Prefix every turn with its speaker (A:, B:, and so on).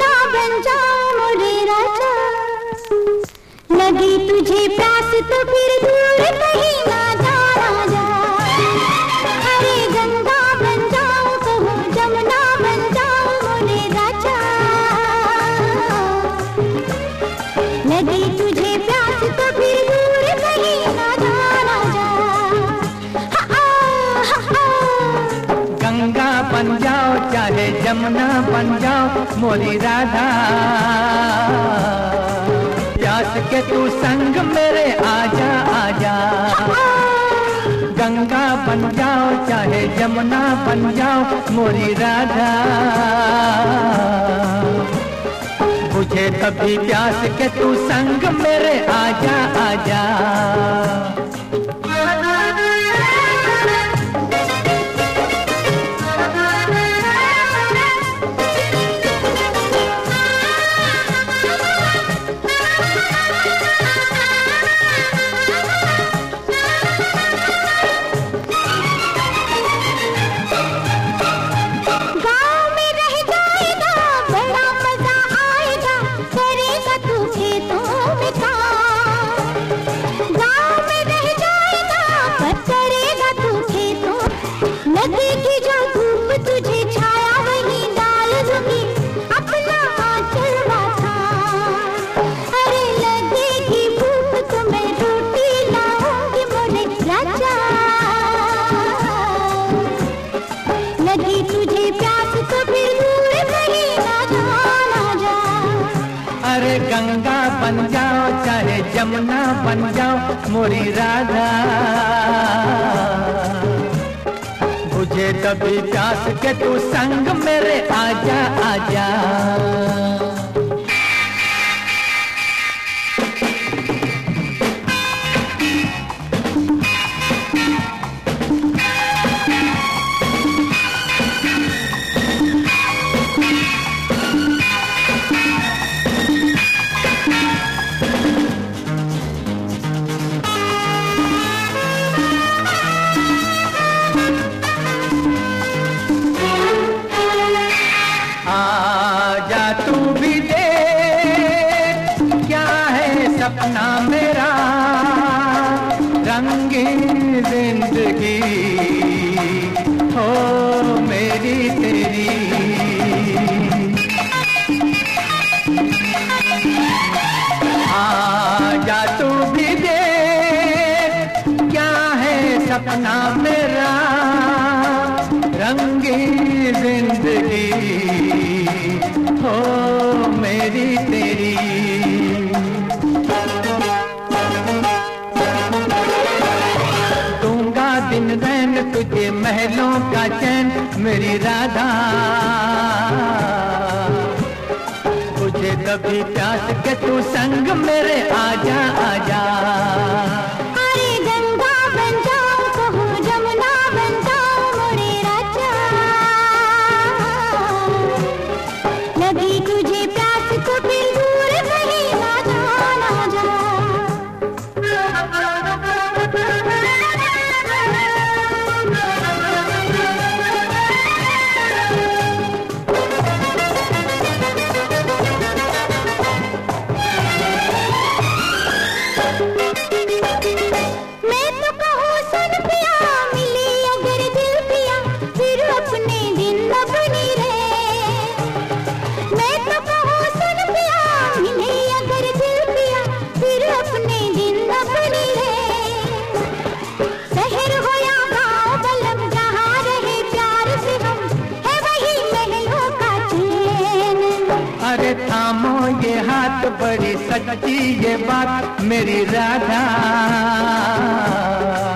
A: बन जाऊं मोरे राजा, लगी तुझे प्यास तो फिर दूर कहीं ना जाना जा। अरे गंगा बन जाऊं कहूँ जमुना बन जाऊं मोरे राजा, लगी तुझे प्यास तो फिर दूर कहीं ना जाना जा।
B: गंगा बन जाओ चाहे जमुना बन जाओ मोरी राधा, प्यास के तू संग मेरे आजा आजा। गंगा बन जाओ चाहे जमुना बन जाओ मोरी राधा, बुझे कभी प्यास के तू संग मेरे आजा आजा।
A: लगेगी जो धूप तुझे छाया वही डाल दूंगी अपना आंचल माथा। अरे लगेगी भूख तो मैं रोटी लाऊंगी मोरे राजा, लगी तुझे प्यास तो फिर दूर कहीं ना जाना जा।
B: अरे गंगा बन जाओ चाहे जमुना बन जाओ मोरी राधा, मुझे कभी प्यास के तू संग मेरे आजा आजा। आजा तू भी देख क्या है सपना मेरा, रंगीन जिंदगी हो मेरी तेरी। आजा तू भी देख क्या है सपना मेरा, रंगीन जिंदगी हो मेरी तेरी। दूंगा दिन रैन तुझे महलों का चैन मेरी राधा, मुझे कभी प्यास के तू संग मेरे आजा आजा।
A: अरे गंगा बन जाऊं कहूँ जमुना बन जाऊं मोरे राजा, लगी तुझे प्यास तो फिर दूर कहीं ना जाना जा। मैं तो कहूँ सुन पिया, मिली अगर दिल पिया फिर अपने दिन न बनी रहे। मैं तो कहूँ सुन पिया, मिली अगर दिल पिया फिर अपने दिन न बनी रहे। शहर हो या गाँव बलम जहाँ रहे प्यार से हम है वही महलों का चैन।
B: अरे थामो ये हाथ बड़ी सच्ची ये बात मेरी राधा,